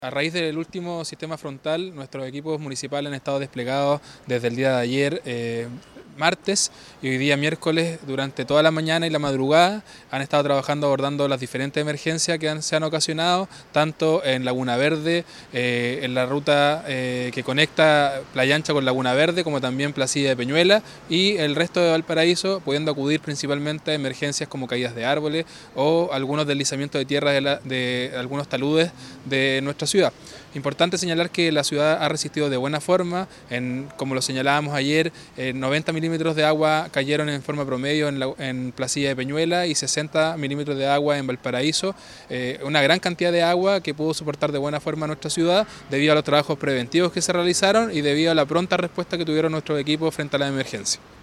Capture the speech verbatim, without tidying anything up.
A raíz del último sistema frontal, nuestros equipos municipales han estado desplegados desde el día de ayer, eh, martes, y hoy día miércoles, durante toda la mañana y la madrugada, han estado trabajando abordando las diferentes emergencias que han, se han ocasionado, tanto en Laguna Verde, eh, en la ruta eh, que conecta Playa Ancha con Laguna Verde, como también Placilla de Peñuela, y el resto de Valparaíso, pudiendo acudir principalmente a emergencias como caídas de árboles o algunos deslizamientos de tierra de, la, de algunos taludes de nuestra ciudad. Importante señalar que la ciudad ha resistido de buena forma, en, como lo señalábamos ayer, eh, noventa milímetros de agua cayeron en forma promedio en, la, en Placilla de Peñuela y sesenta milímetros de agua en Valparaíso, eh, una gran cantidad de agua que pudo soportar de buena forma nuestra ciudad debido a los trabajos preventivos que se realizaron y debido a la pronta respuesta que tuvieron nuestros equipos frente a la emergencia.